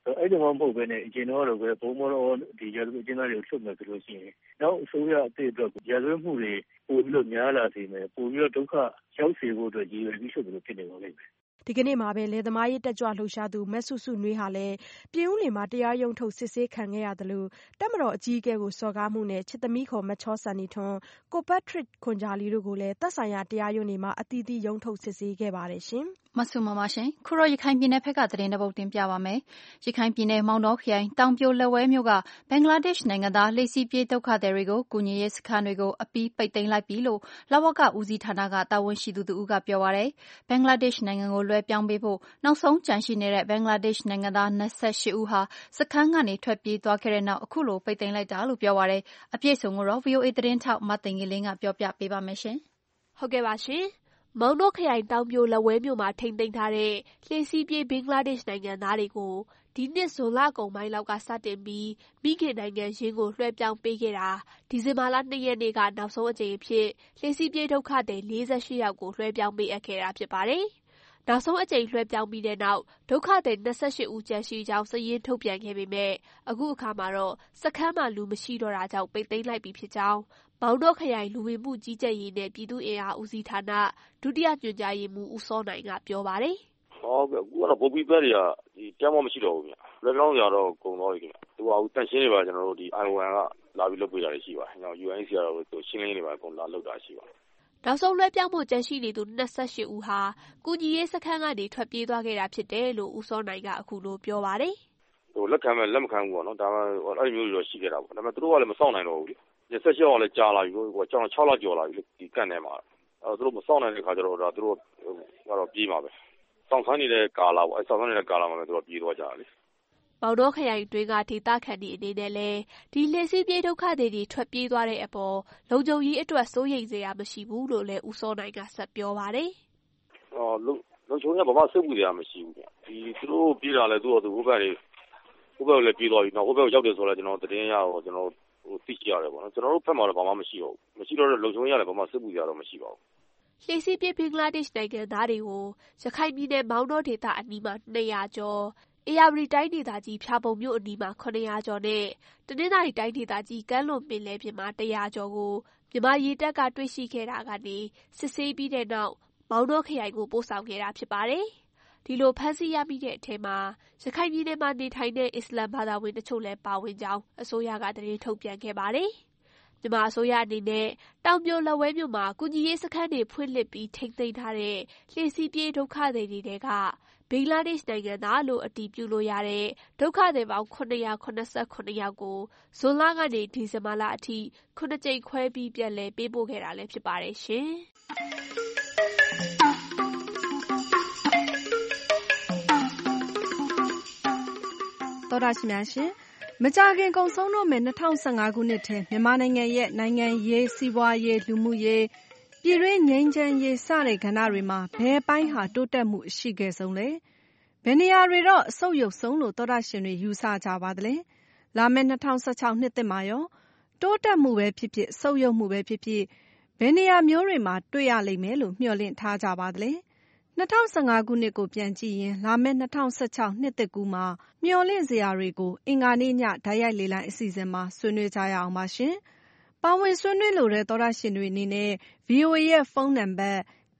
အဲ့လိုမှမဟုတ်ဘဲနဲ့အကျဉ်းတော်လိုပဲဘုံမောတော့ဒီရာဇဝတ်ကျင်းသားတွေကိုထုတ်မယ်ဆိုလို့ရှိရင်နောက်အစိုးရအသစ်အတွက်ရာဇဝတ်မှုတွေပိုပြီးတော့များလာစေမယ်ပိုပြီးတော့ဒုက္ခရောက်စေဖို့အတွက်ရည်ရွယ်ပြီးထုတ်လို့ဖြစ်နေပါလိမ့်မယ်ဒီကနေ့မှာပဲလယ်သမားရေးတက်ကြွလှုပ်ရှားသူမဆုစုနွေးဟာလည်းပြင်ဦးလွင်မှာတရားရုံးထုတ်စစ်ဆေးခံခဲ့ရတယ်လို့တပ်မတော်အကြီးအကဲကိုစော်ကားမှုနဲ့ချစ်သမီးခေါ်မချောဆန်နီထွန်းကိုပက်ထရစ်ခွန်ဂျာလီတို့ကိုလည်းသက်ဆိုင်ရာတရားရုံးတွေမှာအသီးသီးရုံးထုတ်စစ်ဆေးခဲ့ပါတယ်ရှင်မဆုမမရှင်ခုတော့ရခိုင်ပြည်နယ်ဖက်ကသတင်းတစ်ပုဒ်တင်ပြပါမယ်ရခိုင်ပြည်နယ်မောင်တော်ခရိုင်တောင်ပြိုလက်ဝဲမြို့ကဘင်္ဂလားဒေ့ရှ်နိုင်ငံသားလှေစီးပြေးဒုက္ခသည်တွေကိုကုညီရေးစခန်းတွေကိုအပြီးပိတ်သိမ်းလိုက်ပြီလို့လဝကဦးစီးဌာနကတာဝန်ရှိသူတို့ကပြောပါတယ်ဘင်္ဂလားဒေ့ရှ်နိုင်ငံကိုလွှဲပြောင်းပေးဖို့နောက်ဆုံးကြန့်ရှိနေတဲ့ဘင်္ဂလားဒေ့ရှ်နိုင်ငံသား28ဦးဟာစခန်းကနေထွက်ပြေးသွားခဲ့တဲ့နောက်အခုလိုပိတ်သိမ်းလိုက်တာလို့ပြောပါတယ်အပြည့်စုံကိုတော့ VOA သတင်းထောက်မသိင်္ဂီလင်းကပြောပြပေးပါမယ်ရှင်ဟုတ်ကဲ့ပါရှင်မောင်တော်ခရိုင်တောင်ပြိုလက်ဝဲမြို့မှာထိန်းသိမ်းထားတဲ့လှေစီးပြေးဘင်္ဂလားဒေ့ရှ်နိုင်ငံသားတွေကိုဒီနှစ်ဇွန်လကုန်ပိုင်းလောက်ကစတင်ပြီးမိခင်နိုင်ငံရင်းကိုလွှဲပြောင်းပေးခဲ့တာဒီဇင်ဘာလ2ရက်နေ့ကနောက်ဆုံးအကြိမ်အဖြစ်လှေစီးပြေးဒုက္ခသည်48ယောက်ကိုလွှဲပြောင်းပေးအပ်ခဲ့တာဖြစ်ပါတယ်။နောက်ဆုံးအကြိမ်လွှဲပြောင်းပြီးတဲ့နောက်ဒုက္ခသည်28ဦးကျန်ရှိကြောင်းစာရင်းထုတ်ပြန်ခဲ့ပေမဲ့အခုအခါမှာတော့စခန်းမှာလူမရှိတော့တာကြောင့်ပိတ်သိမ်းလိုက်ပြီဖြစ်ကြောင်းမောင်တော်ခရိုင်လူဝင်မှုကြီးကြပ်ရေးနဲ့ပြည်သူ့အင်အားဦးစီးဌာနဒုတိယညွှန်ကြားရေးမှူးဦးစောနိုင်ကပြောပါတယ်။ဟုတ်ကဲ့အခုကတော့ဗိုလ်ဘီဘက်တွေကဒီတမ်းမမရှိတော့ဘူးဗျ။လက်လောင်းရတော့ကုန်တော့ပြီခင်ဗျ။သူကအခုတန့်ရှင်းနေပါကျွန်တော်တို့ဒီ ION ကလာပြီးလုပ်ပေးတာရှိပါတယ်။ကျွန်တော် UNHCR ကတော့သူရှင်းလင်းနေပါအကုန်လာလုပ်တာရှိပါတယ်။နောက်ဆုံးလွှဲပြောင်းမှုကြန့်ရှိနေသူ28ဦးဟာကုညီရေးစခန်းကနေထွက်ပြေးသွားခဲ့တာဖြစ်တယ်လို့ဦးစောနိုင်ကအခုလိုပြောပါတယ်။ဟိုလက်ခံမဲ့လက်မခံဘူးပေါ့နော်။ဒါမှအဲ့လိုမျိုးတွေတော့ရှိခဲ့တာပေါ့။ဒါပေမဲ့သူတို့ကလည်းမစောင့်နိုင်တော့ဘူးလေ။28ရောက်လည်းကြာလာပြီဟိုကျွန်တော်6လကျော်လာပြီဒီကန့်ထဲမှာသူတို့မစောင့်နိုင်တဲ့ခါကျတော့ဒါသူတို့ကတော့ပြေးမှာပဲစောင့်ခန်းနေတဲ့ကာလာပေါ့အဲစောင့်ခန်းနေတဲ့ကာလာမှာပဲသူတို့ပြေးသွားကြတယ်လေမောင်တော်ခရိုင်တွင်းကဒေသခံတွေအနေနဲ့လည်းဒီလှေစီးပြေးဒုက္ခသည်တွေထွက်ပြေးသွားတဲ့အပေါ်လုံခြုံရေးအတွက်စိုးရိမ်စရာမရှိဘူးလို့လည်းဦးစောနိုင်ကဆက်ပြောပါတယ်လုံခြုံရေးကဘာမှစိတ်ပူစရာမရှိဘူးဒီသူတို့ပြေးတာလဲသူတို့ဟိုဘက်လည်းပြေးသွားပြီနောက်ဟိုဘက်ရောက်တယ်ဆိုတော့ကျွန်တော်သတင်းရတော့ကျွန်တော်သိကြရတယ်ပေါ့နော်ကျွန်တော်တို့ဖက်မှာတော့ဘာမှမရှိတော့ဘူးမရှိတော့လုံခြုံရေးရတယ်ဘာမှစိတ်ပူစရာတော့မရှိပါဘူးလှေစီးပြေးဘင်္ဂလားဒေ့ရှ်နိုင်ငံသားတွေကိုရခိုင်ပြည်နယ်မောင်တော်ဒေသအနီးမှာ200ကျော်ဧရာဝတီတိုင်းဒေသကြီးဖျာပုံမြို့အနီးမှာ900ကျော်နဲ့တနင်္သာရီတိုင်းဒေသကြီးကမ်းလွန်ပင်လယ်ပြင်မှာ100ကျော်ကိုမြန်မာရေတပ်ကတွေ့ရှိခဲ့တာကနေစစ်ဆေးပြီးတဲ့နောက်မောင်တော်ခရိုင်ကိုပို့ဆောင်ခဲ့တာဖြစ်ပါတယ်။ဒီလိုဖမ်းဆီးရမိတဲ့အထက်မှာရခိုင်ပြည်နယ်မှာနေထိုင်တဲ့အစ္စလမ်ဘာသာဝင်တချို့လည်းပါဝင်ကြောင်းအစိုးရကသတင်းထုတ်ပြန်ခဲ့ပါတယ်။မြန်မာအစိုးရအနေနဲ့တောင်ပြိုလက်ဝဲမြို့မှာကုညီရေးစခန်းတွေဖွင့်လှစ်ပြီးထိန်းသိမ်းထားတဲ့လှေစီးပြေးဒုက္ခသည်တွေကဘင်္ဂလားဒေ့ရှ်နိုင်ငံသားလို့အတည်ပြုလို့ရတဲ့ဒုက္ခသည်ပေါင်း989ယောက်ကိုဇွန်လကနေဒီဇင်ဘာလအထိ9ကြိမ်ခွဲပြီးပြန်လည်ပေးပို့ခဲ့တာလည်းဖြစ်ပါတယ်ရှင်။သောတာရှင်များရှင်မကြာခင်ကုန်ဆုံးတော့မယ်2015ခုနှစ်ထဲမြန်မာနိုင်ငံရဲ့နိုင်ငံရေးစီးပွားရေးလူမှုရေးပြည်တွင်းငြိမ်းချမ်းရေးစတဲ့ကဏ္ဍတွေမှာဘယ်ပိုင်းဟာတိုးတက်မှုရှိခဲ့ဆုံးလဲဘယ်နေရာတွေတော့အဆုတ်ယုတ်ဆုံးလို့သောတာရှင်တွေယူဆကြပါသလဲလာမယ့်2016နှစ်သစ်မှာရောတိုးတက်မှုပဲဖြစ်ဖြစ်ဆုတ်ယုတ်မှုပဲဖြစ်ဖြစ်ဘယ်နေရာမျိုးတွေမှာတွေ့ရလိမ့်မယ်လို့မျှော်လင့်ထားကြပါသလဲ2015ခုနှစ်ကိုပြန်ကြည့်ရင်လာမယ့်2016နှစ်သစ်ကူးမှာမျှော်လင့်စရာတွေကိုအင်္ဂါနေ့ညဓာတ်ရိုက်လေလံအစီအစဉ်မှာဆွေးနွေးကြရအောင်ပါရှင်။ပါဝင်ဆွေးနွေးလိုတဲ့သောတာရှင်တွေအနေနဲ့ VOA ရဲ့ဖုန်းနံပါတ်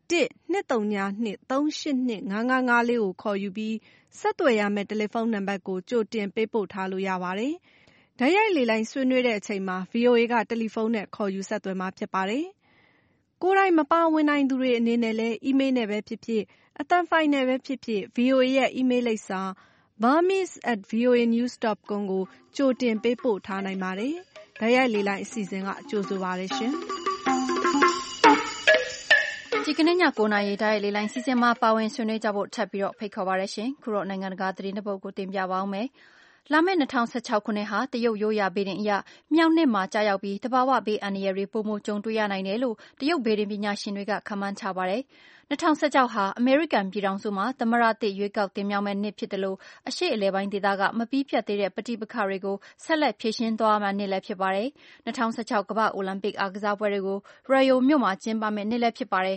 1-232-382-5554ကိုခေါ်ယူပြီးဆက်သွယ်ရမယ့်တယ်လီဖုန်းနံပါတ်ကိုကြိုတင်ပေးပို့ထားလို့ရပါတယ်။ဓာတ်ရိုက်လေလံဆွေးနွေးတဲ့အချိန်မှာ VOA ကတယ်လီဖုန်းနဲ့ခေါ်ယူဆက်သွယ်မှာဖြစ်ပါတယ်။ကိုယ်တိုင်မပါဝင်နိုင်သူတွေအနေနဲ့လည်းအီးမေးလ်နဲ့ပဲဖြစ်ဖြစ်အသံဖိုင်နဲ့ပဲဖြစ်ဖြစ် VOA ရဲ့အီးမေးလ်လိပ်စာ burmese@voanews.com ကိုကြိုတင်ပေးပို့ထားနိုင်ပါတယ်။ဓာတ်ရိုက်လေလံအစီအစဉ်ကကြိုဆိုပါတယ်ရှင်။ဒီကနေ့ည9:00နာရီဓာတ်ရိုက်လေလံစီစဉ်မှာပါဝင်ဆွေးနွေးကြဖို့ထပ်ပြီးတော့ဖိတ်ခေါ်ပါရရှင်။ခုတော့နိုင်ငံတကာသတင်းတစ်ပုဒ်ကိုတင်ပြပါအောင်မယ်။လာမယ့်2016ခုနှစ်ဟာတရုတ်ရိုးရာဗေဒင်အရမြောက်နှစ်မှာကြာရောက်ပြီးတဘာဝဘေးအန္တရာယ်တွေပိုမိုကြုံတွေ့ရနိုင်တယ်လို့တရုတ်ဗေဒင်ပညာရှင်တွေကခန့်မှန်းထားပါတယ်။2016ဟာအမေရိကန်ပြည်ထောင်စုမှာသမ္မတသစ်ရွေးကောက်တင်မြှောက်မယ့်နှစ်ဖြစ်တယ်လို့အရှေ့အလယ်ပိုင်းဒေသကမပြီးပြတ်သေးတဲ့ပဋိပက္ခတွေကိုဆက်လက်ဖြေရှင်းသွားမယ့်နှစ်လည်းဖြစ်ပါတယ်။2016ကမ္ဘာ့အိုလံပစ်အားကစားပွဲတွေကိုရီယိုမြို့မှာကျင်းပမယ့်နှစ်လည်းဖြစ်ပါတယ်။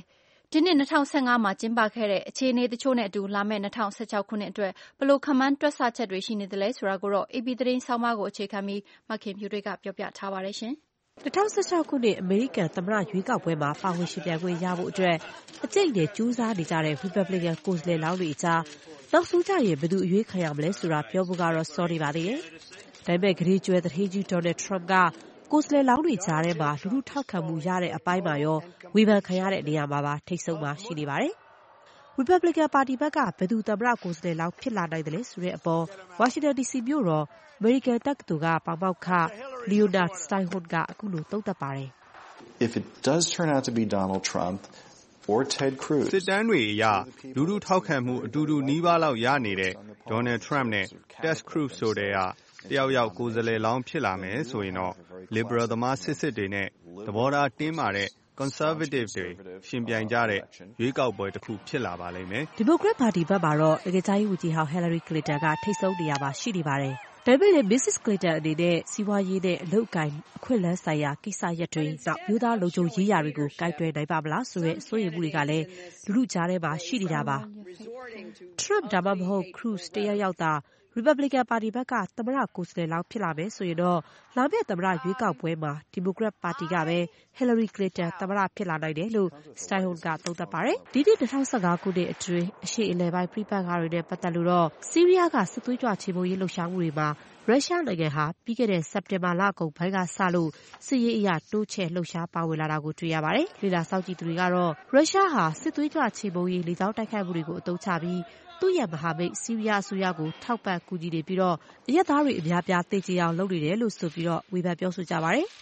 ဒီနှစ်2015မှာကျင်းပခဲ့တဲ့အခြေအနေတချို့နဲ့အတူလာမယ့်2016ခုနှစ်အတွက်ဘယ်လိုခန့်မှန်းတွက်ဆချက်တွေရှိနေသလဲဆိုတာကိုတော့ AP သတင်းဆောင်းပါးကိုအခြေခံပြီးမခင်ဖြူတွေကပြောပြထားပါတယ်ရှင်။2016ခုနှစ်အမေရိကန်သမ္မတရွေးကောက်ပွဲမှာပါဝင်ယှဉ်ပြိုင်ခွင့်ရဖို့အတွက်အကျိတ်နဲ့ကြိုးစားနေကြတဲ့ Republican ကိုယ်စားလှယ်လောင်းတွေအကြားနောက်ဆုံးကျရင်ဘယ်သူအရွေးခံရမလဲဆိုတာပြောဖို့ကတော့စောနေပါသေးတယ်။ဒါပေမဲ့ဂရေကျွဲသူဌေးကြီး Donald Trump ကကိုယ်စားလှယ်လောင်းတွေကြားထဲမှာလူထုထောက်ခံမှုရတဲ့အပိုင်းမှာရောဝေဖန်ခံရတဲ့နေရာမှာပါထိပ်ဆုံးမှာရှိနေပါတယ်။ Republican ပါတီဘက်ကဘယ်သူသမ္မတကိုယ်စားလှယ်လောင်းဖြစ်လာနိုင်တယ်လဲဆိုတဲ့အပေါ် Washington DC မြို့တော် American တက္ကသိုလ်ကပါမောက္ခ Leonard Steinholt ကအခုလိုသုံးသပ်ပါတယ်။ If it does turn out to be Donald Trump or Ted Cruz စစ်တမ်းတွေအရလူထုထောက်ခံမှုအတူတူနီးပါးလောက်ရနေတဲ့ Donald Trump နဲ့ Ted Cruz ဆိုတဲ့တယောက်ယောက်ကိုယ်စားလှယ်လောင်းဖြစ်လာမယ်ဆိုရင်တော့ Liberal သမားစစ်တွေနဲ့သဘောထားတင်းမာတဲ့ Conservative တွေရှင်ပြိုင်ကြတဲ့ရွေးကောက်ပွဲတစ်ခုဖြစ်လာပါလိမ့်မယ်။ Democrat ပါတီဘက်မှာတော့နိုင်ငံခြားရေးဝန်ကြီးဟောင်း Hillary Clinton ကထိပ်ဆုံးနေရာမှာရှိနေပါတယ်။ဒါပေမဲ့လည်း Mrs. Clinton အနေနဲ့စီးပွားရေးနဲ့အလုပ်အကိုင်အခွင့်အလမ်းဆိုင်ရာကိစ္စရပ်တွေနောက်မျိုးသားလုံခြုံရေးရာတွေကိုကိုင်တွယ်နိုင်ပါမလားဆိုတဲ့စိုးရိမ်မှုတွေကလည်းလူထုကြားထဲမှာရှိနေတာပါ။ Trump ဒါမှမဟုတ် Cruz တယောက်ယောက်သာRepublican ပါတီဘက်ကသမ္မတကိုယ်စားလှယ်လောင်းဖြစ်လာမယ်ဆိုရင်တော့လာမယ့်သမ္မတရွေးကောက်ပွဲမှာ Democrat ပါတီကပဲ Hillary Clinton သမ္မတဖြစ်လာနိုင်တယ်လို့ Steinholt ကသုံးသပ်ပါတယ်။ဒီနှစ်2015ခုနှစ်အတွင်းအရှေ့အလယ်ပိုင်းပြိပက္ခတွေနဲ့ပတ်သက်လို့တော့ဆီးရီးယားကစစ်သွေးကြွချေမှုန်းရေးလှုပ်ရှားမှုတွေမှာရုရှားနိုင်ငံဟာပြီးခဲ့တဲ့စက်တင်ဘာလအကုန်ပိုင်းကစလို့စစ်ရေးအရတိုးချဲ့လှုပ်ရှားပါဝင်လာတာကိုတွေ့ရပါတယ်။လေ့လာစောင့်ကြည့်သူတွေကတော့ရုရှားဟာစစ်သွေးကြွချေမှုန်းရေးလေကြောင်းတိုက်ခိုက်မှုတွေကိုအသုံးချပြီးသူ့ရဲ့မဟာမိတ်ဆီးရီးယားအစိုးရကိုထောက်ပံ့ကူညီနေပြီးအရပ်သားတွေအများပြားသေကြေအောင်လုပ်နေတယ်လို့ဆိုပြီးဝေဖန်ပြောဆိုကြပါတယ်။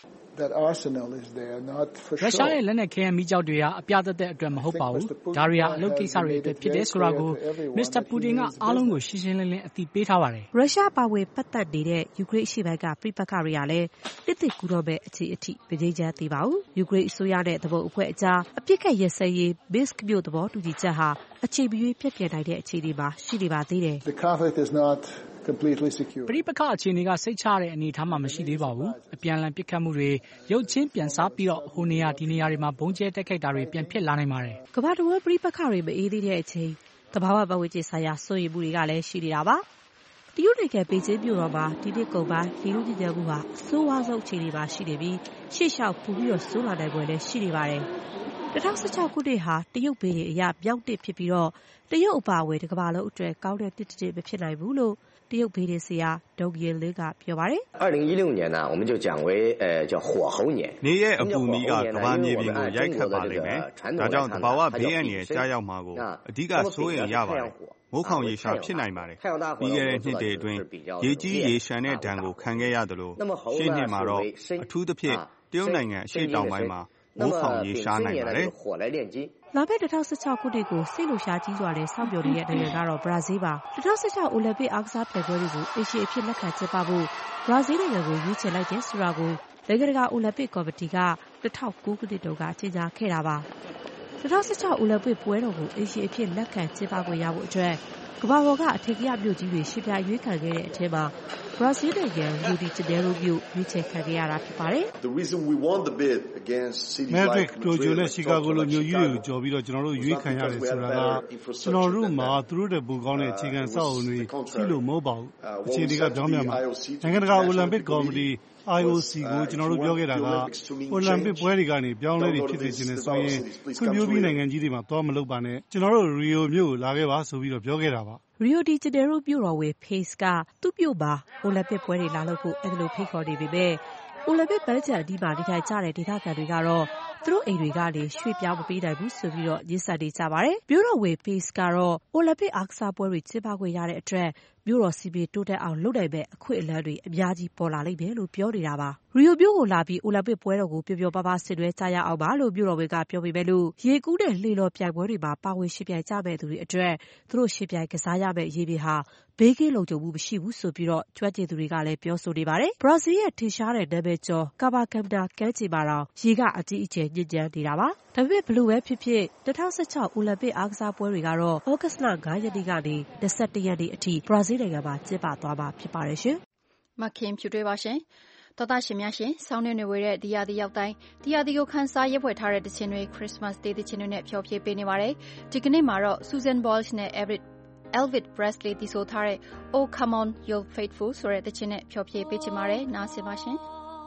ရုရှားရဲ့လက်နက်ခဲယမ်းမီးကျောက်တွေဟာအပြသက်သက်အတွက်မဟုတ်ပါဘူး။ဒါတွေဟာအလုပ်ကိစ္စတွေအတွက်ဖြစ်တယ်ဆိုတာကိုမစ္စတာပူတင်ကအားလုံးကိုရှင်းရှင်းလင်းလင်းအသိပေးထားပါတယ်။ရုရှားပါဝင်ပတ်သက်နေတဲ့ယူကရိန်းအရှေ့ပိုင်းကပြိပက္ခတွေကလည်းတစ်သိကူတော့မဲ့အခြေအထိမငြိမ်းချမ်းသေးပါဘူး။ယူကရိန်းအစိုးရနဲ့သဘောအဖွဲ့အကြားအပြစ်ခတ်ရစဲရေး Minsk မြို့သဘောတူညီချက်ဟာအချိန်မရွေးပြည့်ပြည့်နိုင်တဲ့အခြေအနေမှာရှိနေပါသေးတယ်။ပဋိပက္ခအခြေအနေကစိတ်ချရတဲ့အနေအထားမှာမရှိသေးပါဘူး။အပြန်အလှန်ပစ်ခတ်မှုတွေရုပ်ချင်းပြန်စားပြီးဟိုနေရာဒီနေရာတွေမှာဘုံကျဲတိုက်ခိုက်တာတွေပြန်ဖြစ်လာနိုင်ပါတယ်။ကမ္ဘာတဝန်းပဋိပက္ခတွေမအေးသေးတဲ့အချိန်သဘာဝပတ်ဝန်းကျင်ဆိုင်ရာစိုးရိမ်မှုတွေကလည်းရှိနေတာပါ။တရုတ်နိုင်ငံပေကျင်းမြို့တော်မှာဒီနှစ်ကုန်ပိုင်းလူထုညဉ့်ညမ်းမှုဟာအဆိုးဝါးဆုံးအခြေအနေမှာရှိနေပြီးရှေ့လျှောက်ပိုပြီးဆိုးလာနိုင်ပွဲလည်းရှိနေပါတယ်။2016ခုနှစ်ဟာတရုတ်ဘေးတွေအရမြောက်တစ်ဖြစ်ပြီးတရုတ်အပါအဝင်တစ်ကမ္ဘာလုံးအတွက်ကောင်းတဲ့တစ်တစ်မဖြစ်နိုင်ဘူးလို့တရုတ်ဘေးတွေဆရာဒေါက်ရင်လေးကပြောပါတယ်။2016年呢我们就讲为叫火候年နေရဲ့အပူမီးကကမ္ဘာမြေပြင်ကိုရိုက်ခတ်ပါလိမ့်မယ်။ဒါကြောင့်သဘာဝဘေးအန္တရာယ်ကြားရောက်မှာကိုအဓိကစိုးရိမ်ရပါတယ်။မိုးခေါင်ရေရှားဖြစ်နိုင်ပါတယ်။ပြီးခဲ့တဲ့နှစ်တွေအတွင်းရေကြီးရေရှမ်းတဲ့ဒဏ်ကိုခံခဲ့ရသလိုရှေ့နှစ်မှာတော့အထူးသဖြင့်တရုတ်နိုင်ငံအရှေ့တောင်ပိုင်းမှာမိုးခေါင်ရေရှားနိုင်ပါတယ်။လာမယ့်2016ခုနှစ်ကိုစိတ်လှုပ်ရှားကြီးစွာနဲ့စောင့်မျှော်နေတဲ့နိုင်ငံကတော့ဘရာဇီးပါ။2016အိုလံပစ်အားကစားပြိုင်ပွဲတွေကိုအိမ်ရှင်အဖြစ်လက်ခံကျင်းပဖို့ဘရာဇီးနိုင်ငံကိုရွေးချယ်လိုက်တယ်ဆိုတာကိုနိုင်ငံတကာအိုလံပစ်ကော်မတီက2009ခုနှစ်တုန်းကကြေညာခဲ့တာပါ။2016အိုလံပစ်ပွဲတော်ကိုအိမ်ရှင်အဖြစ်လက်ခံကျင်းပခွင့်ရဖို့အတွက်ကမ္ဘာပေါ်ကအထင်ကရမြို့ကြီးတွေရှင်းပြရွေးခံခဲ့တဲ့အထက်မှာဘရာဇီးနိုင်ငံ Rio de Janeiro မြို့ရွေးချယ်ခံခဲ့ရတာဖြစ်ပါတယ်။ Madrid, Tokyo နဲ့ Chicago လိုမြို့ကြီးတွေကိုကျော်ပြီးကျွန်တော်တို့ရွေးခံရတယ်ဆိုတာကကျွန်တော်တို့မှာသူတို့တဲ့ပိုကောင်းတဲ့အခြေခံစောက်အုံတွေရှိလို့မဟုတ်ပါဘူး။အခြေအနေကပြောင်းပြန်ပါ။နိုင်ငံတကာအိုလံပစ်ကော်မတီ IOC ကိုကျွန်တော်တို့ပြောခဲ့တာကအိုလံပစ်ပွဲတွေကနေပြောင်းလဲတွေဖြစ်စေချင်တယ်ဆိုရင်ဖွံ့ဖြိုးပြီးနိုင်ငံကြီးတွေမှာသွားမလုပ်ပါနဲ့ကျွန်တော်တို့ Rio မြို့ကိုလာခဲ့ပါဆိုပြီးပြောခဲ့တာပါ။ Rio de Janeiro မြို့တော်ဝန် Pace ကသူ့မြို့မှာအိုလံပစ်ပွဲတွေလာလုပ်ဖို့အဲ့လိုဖိတ်ခေါ်နေပေမဲ့အိုလံပစ်ပန်းခြံအနီးမှာနေထိုင်ကြတဲ့ဒေသခံတွေကတော့သူတို့အိမ်တွေကနေရွှေ့ပြောင်းမပေးနိုင်ဘူးဆိုပြီးညှဉ်းဆန်နေကြပါတယ်။မြို့တော်ဝန် Pace ကတော့အိုလံပစ်အားကစားပွဲတွေကျင်းပခွင့်ရတဲ့အတွက်မြို့တော်စီမံတိုးတက်အောင်လုပ်နိုင်မဲ့အခွင့်အလမ်းတွေအများကြီးပေါ်လာလိမ့်မယ်လို့ပြောနေတာပါ။ Rio မြို့ကိုလာပြီးအိုလံပစ်ပွဲတော်ကိုပျော်ပျော်ပါးပါးဆင်နွှဲကြရအောင်ပါလို့မြို့တော်ဝန်ကပြောပေမဲ့ရေကူးနဲ့လှေလော်ပြိုင်ပွဲတွေမှာပါဝင်ရှင်ပြိုင်ကြမဲ့သူတွေအတွက်သူတို့ရှင်ပြိုင်ကစားရမဲ့ရေပြင်ဟာဘေးကင်းလုံခြုံမှုမရှိဘူးဆိုပြီးကျွမ်းကျင်သူတွေကလည်းပြောဆိုနေပါတယ်။ဘရာဇီးရဲ့ထင်ရှားတဲ့နာမည်ကျော် Copacabana ကမ်းခြေမှာတောင်ရေကအကြီးအကျယ်ညစ်ညမ်းနေတာပါ။ဒါပေမဲ့ဘလို့ပဲဖြစ်ဖြစ်2016အိုလံပစ်အားကစားပွဲတွေကတော့ဩဂတ်စ်လ5ရက်နေ့ကနေ21ရက်နေ့အထိဘရာဇီးနိုင်ငံမှာကျင်းပသွားမှာဖြစ်ပါတယ်ရှင်။မခင်ဖြူတွေပါရှင်။တော်သားရှင်များရှင်ဆောင်းနေဝေတဲ့ဒီရာသီရောက်တိုင်းဒီရာသီကိုခန်းစားရွက်ဖွယ်ထားတဲ့တခြင်းတွေ Christmas Day တခြင်းတွေနဲ့ဖျော်ဖြေပေးနေပါတယ်ဒီကနေ့မှာတော့ Susan Boyle နဲ့ Elvis Presley တီးဆိုထားတဲ့ Oh Come On You're Faithful ဆိုတဲ့တခြင်းနဲ့ဖျော်ဖြေပေးချင်ပါတယ်နားဆင်ပါရှင်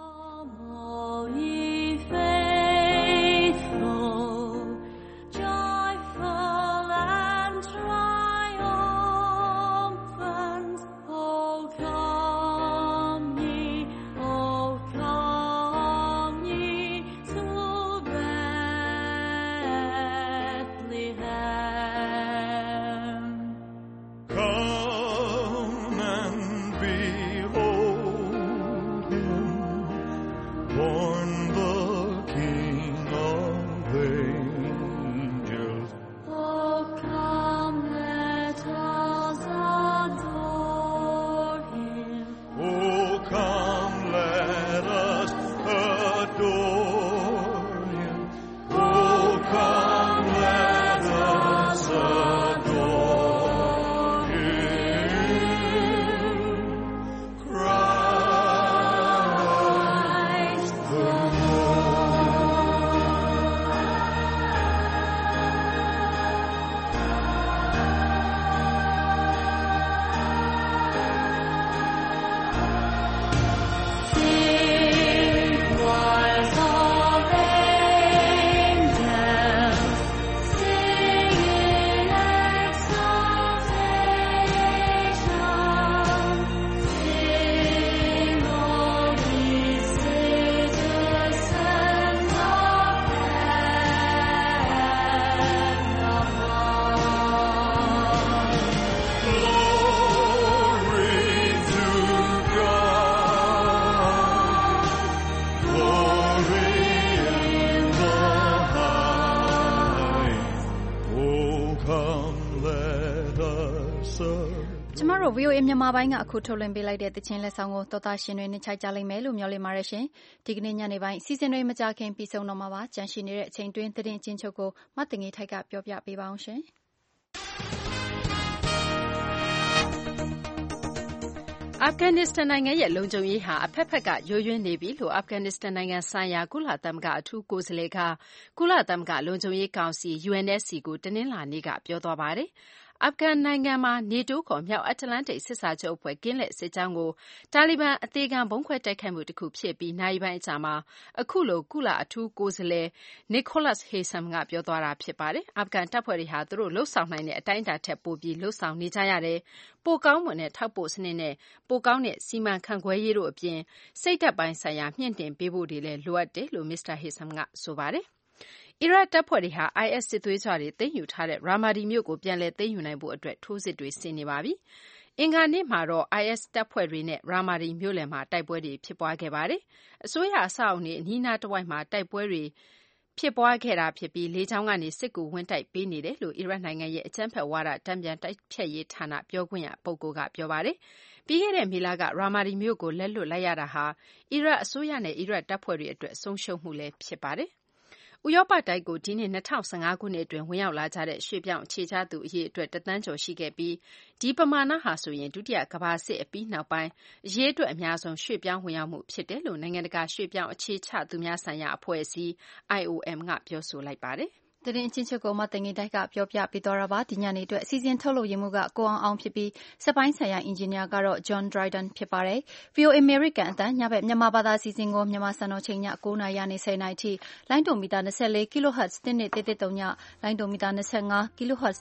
VOA မြန်မာပိုင်းကအခုထုတ်လွှင့်ပေးလိုက်တဲ့တခြင်းလက်ဆောင်ကိုတော်သားရှင်တွေနှိမ့်ချိုက်ကြလိမ့်မယ်လို့မျှော်လင့်ပါတယ်ရှင်ဒီကနေ့ညနေပိုင်းစီစဉ်တွေမကြခင်ပြီးဆုံးတော့မှာပါကြန့်ရှိနေတဲ့အချိန်တွင်းသတင်းအချင်းချုပ်ကိုမတ်တငီထိုက်ကပြောပြပေးပါအောင်ရှင်အာဖဂန်နစ္စတန်နိုင်ငံရဲ့လုံခြုံရေးဟာအဖက်ဖက်ကယိုယွင်းနေပြီလို့အာဖဂန်နစ္စတန်နိုင်ငံဆိုင်ရာကုလသမဂ္ဂအထူးကိုယ်စားလှယ်ကကုလသမဂ္ဂလုံခြုံရေးကောင်စီ UNSC ကိုတနင်္လာနေ့ကပြောသွားပါတယ်အာဖဂန်နိုင်ငံမှာနေတိုးခေါ်မြောက်အတ္တလန္တိတ်စစ်စာချုပ်အဖွဲ့ကင်းလက်စစ်ကြောင်းကိုတာလီဘန်အသေးခံဗုံးခွဲတိုက်ခိုက်မှုတစ်ခုဖြစ်ပြီးနာရီပိုင်းအကြာမှာအခုလိုကုလအထူးကိုယ်စားလှယ် Nicholas Haysom ကပြောသွားတာဖြစ်ပါတယ်အာဖဂန်တပ်ဖွဲ့တွေဟာသူတို့လှုပ်ဆောင်နိုင်တဲ့အတိုင်းအတာထက်ပိုပြီးလှုပ်ဆောင်နေကြရတယ်ပိုကောင်းမွန်တဲ့ထောက်ပို့စနစ်နဲ့ပိုကောင်းတဲ့စီမံခန့်ခွဲရေးတို့အပြင်စိတ်ဓာတ်ပိုင်းဆိုင်ရာမြင့်တင်ပေးဖို့တွေလည်းလိုအပ်တယ်လို့ Mr. Haysom ကဆိုပါတယ်အီရတ်တပ်ဖွဲ့တွေဟာ IS စစ်သွေးကြွတွေသိမ်းယူထားတဲ့ရာမာဒီမြို့ကိုပြန်လည်သိမ်းယူနိုင်ဖို့အတွက်ထိုးစစ်တွေဆင်နေပါပြီ။အင်္ဂါနေ့မှာတော့ IS တပ်ဖွဲ့တွေနဲ့ရာမာဒီမြို့လယ်မှာတိုက်ပွဲတွေဖြစ်ပွားခဲ့ပါတယ်။အစိုးရအဆောက်အအုံတွေအနီးနားတစ်ဝိုက်မှာတိုက်ပွဲတွေဖြစ်ပွားခဲ့တာဖြစ်ပြီးလေကြောင်းကနေစစ်ကူဝင်တိုက်ပေးနေတယ်လို့အီရတ်နိုင်ငံရဲ့အကြမ်းဖက်ဝါဒတံပြန်တိုက်ဖျက်ရေးဌာနပြောခွင့်ရပုဂ္ဂိုလ်ကပြောပါတယ်။ပြီးခဲ့တဲ့မေလကရာမာဒီမြို့ကိုလက်လွတ်လိုက်ရတာဟာအီရတ်အစိုးရနဲ့အီရတ်တပ်ဖွဲ့တွေအတွက်ဆုံးရှုံးမှုလည်းဖြစ်ပါတယ်။ဥရောပတိုက်ကိုဒီနှစ်2015ခုနှစ်အတွင်းဝင်ရောက်လာကြတဲ့ရွှေ့ပြောင်းအခြေချသူအရေအတွက်1 သန်းကျော်ရှိခဲ့ပြီးဒီပမာဏဟာဆိုရင်ဒုတိယကမ္ဘာစစ်အပြီးနောက်ပိုင်းအရေအတွက်အများဆုံးရွှေ့ပြောင်းဝင်ရောက်မှုဖြစ်တယ်လို့နိုင်ငံတကာရွှေ့ပြောင်းအခြေချသူများဆိုင်ရာအဖွဲ့အစည်း IOM ကပြောဆိုလိုက်ပါတယ်။သတင်းအချင်းချုပ်ကိုမတငီတိုက်ကပြောပြပေးသွားတာပါဒီညနေအတွက်အစီအစဉ်ထုတ်လုပ်ရမှုကကိုအောင်ဖြစ်ပြီးစက်ပိုင်းဆိုင်ရာအင်ဂျင်နီယာကတော့ John Dryden ဖြစ်ပါတယ် VOA American အတန်းညဘက်မြန်မာဘာသာအစီအစဉ်ကိုမြန်မာစံတော်ချိန်ည9:00နာရီကနေ10:00နာရီထိလိုင်းဒိုမီတာ24 kHz 1.3 ညလိုင်းဒိုမီတာ25 kHz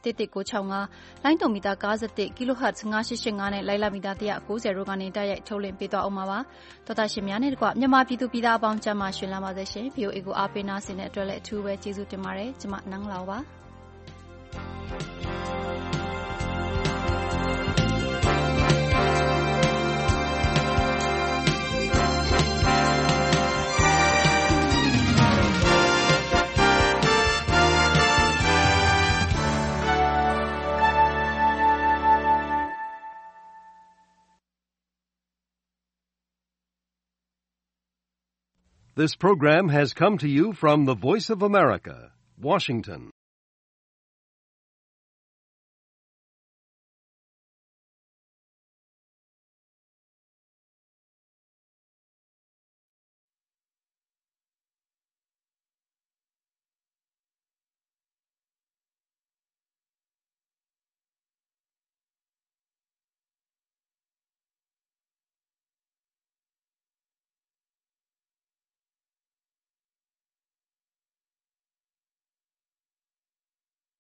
1.665လိုင်းဒိုမီတာ91 kHz 9.85နဲ့လိုင်းလာမီတာ190တို့ကနေတိုက်ရိုက်ထုတ်လွှင့်ပေးသွားအောင်ပါတော်တာရှင်များနဲ့တကွမြန်မာပြည်သူပြည်သားအပေါင်းကျမ်းမာရှင်လာပါစေရှင် VOA ကိုအားပေးနာဆင်တဲ့အတွက်လည်းအထူးပဲကျေးဇူးတင်ပါတယ်ကျမနန်းလောပါ This program has come to you from the Voice of America, Washington.